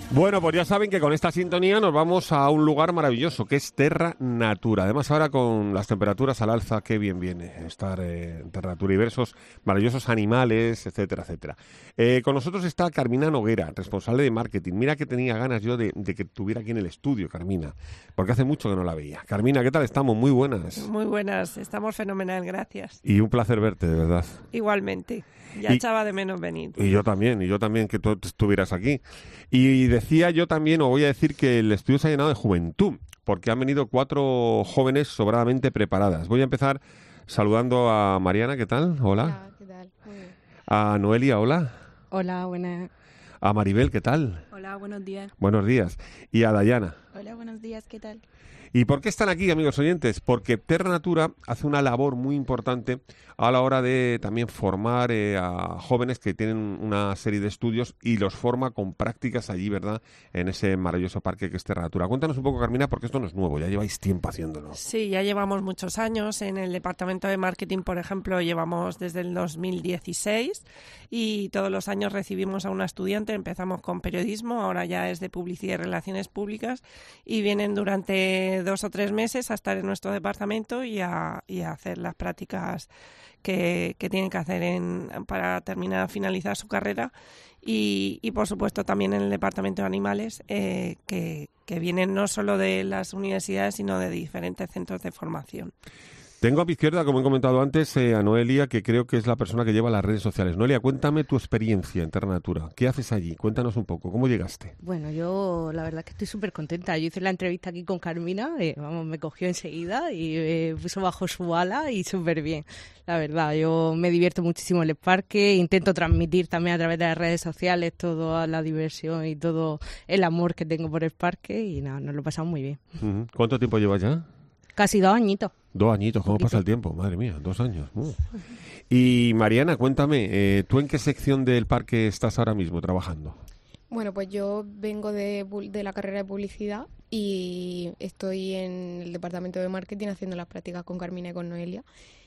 Bueno, pues ya saben que con esta sintonía nos vamos a un lugar maravilloso, que es Terra Natura. Además, ahora con las temperaturas al alza, qué bien viene estar en Terra Natura y ver esos maravillosos animales, etcétera, etcétera. Con nosotros está Carmina Noguera, responsable de marketing. Mira que tenía ganas yo de que estuviera aquí en el estudio, Carmina, porque hace mucho que no la veía. Carmina, ¿qué tal estamos? Muy buenas. Muy buenas, estamos fenomenal, gracias. Y un placer verte, de verdad. Igualmente. Ya echaba de menos venir. Y yo también que tú estuvieras aquí. Y decía yo también, o voy a decir que el estudio se ha llenado de juventud, porque han venido 4 jóvenes sobradamente preparadas. Voy a empezar saludando a Mariana, ¿qué tal? Hola. Hola, ¿qué tal? Muy bien. A Noelia, hola. Hola, buenas. A Maribel, ¿qué tal? Hola, buenos días. Buenos días. Y a Dayana. Hola, buenos días, ¿qué tal? ¿Y por qué están aquí, amigos oyentes? Porque Terra Natura hace una labor muy importante a la hora de también formar a jóvenes que tienen una serie de estudios y los forma con prácticas allí, ¿verdad?, en ese maravilloso parque que es Terra Natura. Cuéntanos un poco, Carmina, porque esto no es nuevo, ya lleváis tiempo haciéndolo. Sí, ya llevamos muchos años. En el departamento de marketing, por ejemplo, llevamos desde el 2016 y todos los años recibimos a una estudiante. Empezamos con periodismo, ahora ya es de publicidad y relaciones públicas y vienen durante 2 o 3 meses a estar en nuestro departamento y a hacer las prácticas que tienen que hacer para finalizar su carrera y por supuesto también en el departamento de animales que vienen no solo de las universidades sino de diferentes centros de formación. Tengo a mi izquierda, como he comentado antes, a Noelia, que creo que es la persona que lleva las redes sociales. Noelia, cuéntame tu experiencia en Terra Natura. ¿Qué haces allí? Cuéntanos un poco. ¿Cómo llegaste? Bueno, yo la verdad es que estoy súper contenta. Yo hice la entrevista aquí con Carmina, me cogió enseguida y me puso bajo su ala y súper bien. La verdad, yo me divierto muchísimo en el parque, intento transmitir también a través de las redes sociales toda la diversión y todo el amor que tengo por el parque y nada, nos lo pasamos muy bien. Uh-huh. ¿Cuánto tiempo llevas ya? Casi 2 añitos. 2 añitos, ¿cómo pasa el tiempo? Madre mía, 2 años. Y Mariana, cuéntame, ¿tú en qué sección del parque estás ahora mismo trabajando? Bueno, pues yo vengo de la carrera de publicidad y estoy en el departamento de marketing haciendo las prácticas con Carmina y con Noelia.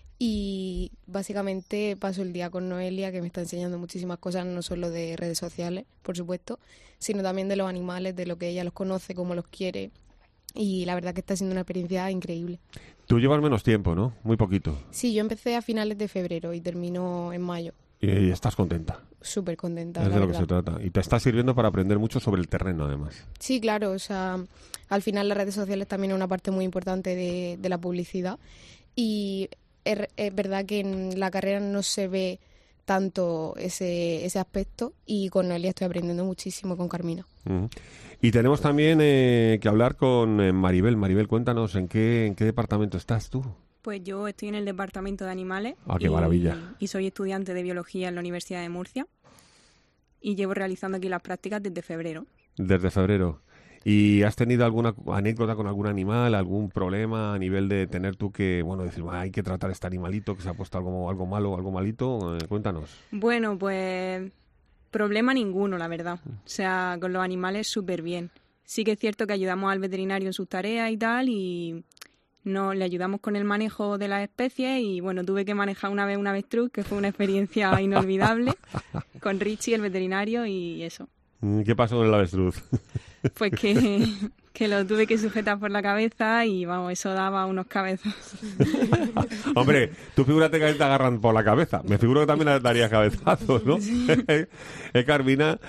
Y básicamente paso el día con Noelia, que me está enseñando muchísimas cosas, no solo de redes sociales, por supuesto, sino también de los animales, de lo que ella los conoce, cómo los quiere. Y la verdad que está siendo una experiencia increíble. Tú llevas menos tiempo, ¿no? Muy poquito. Sí, yo empecé a finales de febrero y termino en mayo. Y estás contenta. Súper contenta, Es la de lo verdad. que se trata. Y te está sirviendo para aprender mucho sobre el terreno, además. Sí, claro. O sea, al final las redes sociales también es una parte muy importante de la publicidad. Y es verdad que en la carrera no se ve tanto ese aspecto y con Noelia estoy aprendiendo muchísimo, con Carmina. Uh-huh. Y tenemos también que hablar con Maribel. Maribel, cuéntanos, ¿en qué departamento estás tú? Pues yo estoy en el departamento de animales. ¡Ah, qué maravilla! Y soy estudiante de biología en la Universidad de Murcia y llevo realizando aquí las prácticas desde febrero. Desde febrero. ¿Y has tenido alguna anécdota con algún animal, algún problema a nivel de tener tú que, bueno, decir, hay que tratar a este animalito que se ha puesto algo malo, algo malito? Cuéntanos. Bueno, pues problema ninguno, la verdad. O sea, con los animales súper bien. Sí que es cierto que ayudamos al veterinario en sus tareas y tal y le ayudamos con el manejo de las especies y, bueno, tuve que manejar una vez un avestruz, que fue una experiencia inolvidable, con Richie, el veterinario, y eso. ¿Qué pasó con el avestruz? Pues que lo tuve que sujetar por la cabeza y, vamos, eso daba unos cabezazos. Hombre, tú figúrate que te agarran por la cabeza. Me figuro que también le darías cabezazos, ¿no? Carmina,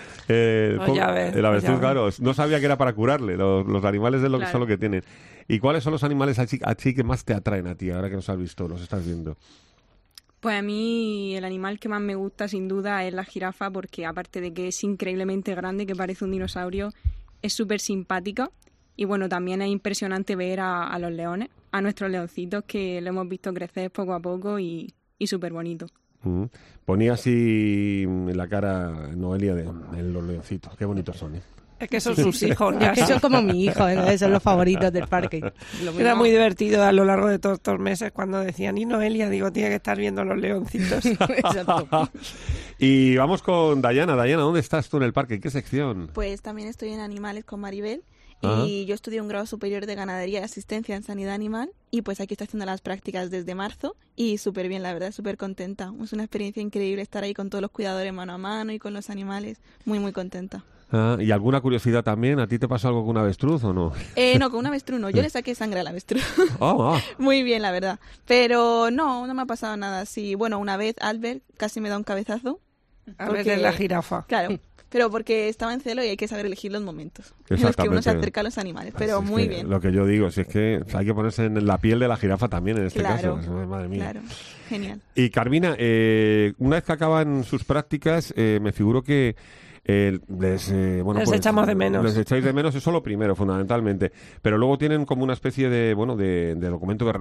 el avestruz, claro, no sabía que era para curarle. Los animales es lo que son lo que tienen. ¿Y cuáles son los animales a ti que más te atraen a ti, ahora que nos has visto, los estás viendo? Pues a mí el animal que más me gusta sin duda es la jirafa, porque aparte de que es increíblemente grande, que parece un dinosaurio, es súper simpática y bueno, también es impresionante ver a los leones, a nuestros leoncitos, que lo hemos visto crecer poco a poco y súper bonito. Ponía así en la cara Noelia de los leoncitos, qué bonitos son, ¿eh? Es que son sus hijos. Es que son como mi hijo, son los favoritos del parque. Era muy divertido a lo largo de todos estos meses cuando decían, y Noelia, digo, tiene que estar viendo los leoncitos. Exacto. Y vamos con Dayana. Dayana, ¿dónde estás tú en el parque? ¿En qué sección? Pues también estoy en animales con Maribel. Ajá. Y yo estudié un grado superior de ganadería y asistencia en sanidad animal y pues aquí estoy haciendo las prácticas desde marzo y súper bien, la verdad, súper contenta. Es una experiencia increíble estar ahí con todos los cuidadores mano a mano y con los animales, muy muy contenta. ¿Y alguna curiosidad también? ¿A ti te pasó algo con un avestruz o no? No, con un avestruz no. Yo le saqué sangre al avestruz. Ah, Muy bien, la verdad. Pero no me ha pasado nada así. Bueno, una vez Albert casi me da un cabezazo. A ver, es la jirafa. Claro, pero porque estaba en celo y hay que saber elegir los momentos en los que uno se acerca a los animales. Pero es muy que bien. Lo que yo digo, si es que hay que ponerse en la piel de la jirafa también en este caso. Madre mía. Claro, genial. Y Carmina, una vez que acaban sus prácticas, me figuro que les echamos de menos. Les echáis de menos, eso lo primero, fundamentalmente. Pero luego tienen como una especie de documento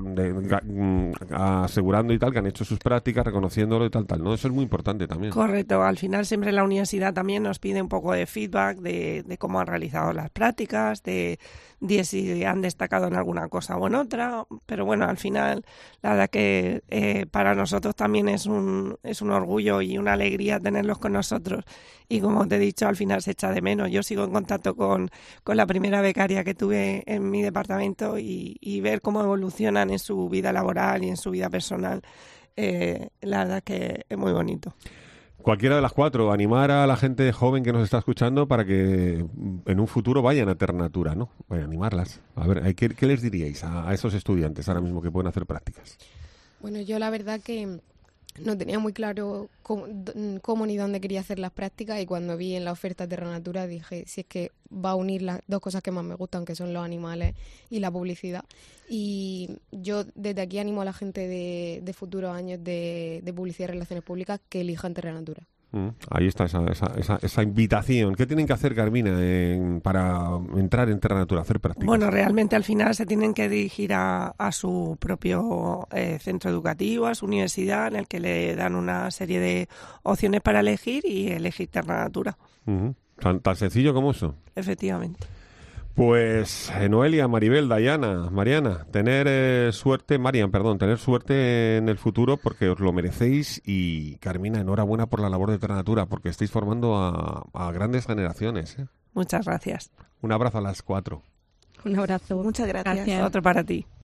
asegurando y tal, que han hecho sus prácticas, reconociéndolo y tal, ¿no? Eso es muy importante también. Correcto. Al final siempre la universidad también nos pide un poco de feedback de cómo han realizado las prácticas, de si han destacado en alguna cosa o en otra. Pero bueno, al final, la verdad que para nosotros también es un orgullo y una alegría tenerlos con nosotros. Y como te he dicho, al final se echa de menos. Yo sigo en contacto con la primera becaria que tuve en mi departamento y ver cómo evolucionan en su vida laboral y en su vida personal, la verdad que es muy bonito. Cualquiera de las cuatro, animar a la gente joven que nos está escuchando para que en un futuro vayan a Ternatura, ¿no? Vayan a animarlas. A ver, ¿qué les diríais a esos estudiantes ahora mismo que pueden hacer prácticas? Bueno, yo la verdad que no tenía muy claro cómo ni dónde quería hacer las prácticas, y cuando vi en la oferta Ternatura dije, si es que va a unir las dos cosas que más me gustan, que son los animales y la publicidad. Y yo desde aquí animo a la gente de futuros años de publicidad y relaciones públicas que elijan Ternatura. Ahí está esa invitación. ¿Qué tienen que hacer, Carmina, para entrar en Ternatura, hacer prácticas? Bueno, realmente al final se tienen que dirigir a su propio centro educativo, a su universidad, en el que le dan una serie de opciones para elegir y elegir Ternatura. Tan sencillo como eso. Efectivamente. Pues Noelia, Maribel, Dayana, Mariana, tener suerte en el futuro, porque os lo merecéis. Y Carmina, enhorabuena por la labor de Ternatura, porque estáis formando a grandes generaciones, ¿eh? Muchas gracias. Un abrazo a las 4. Un abrazo. Muchas gracias. Otro para ti.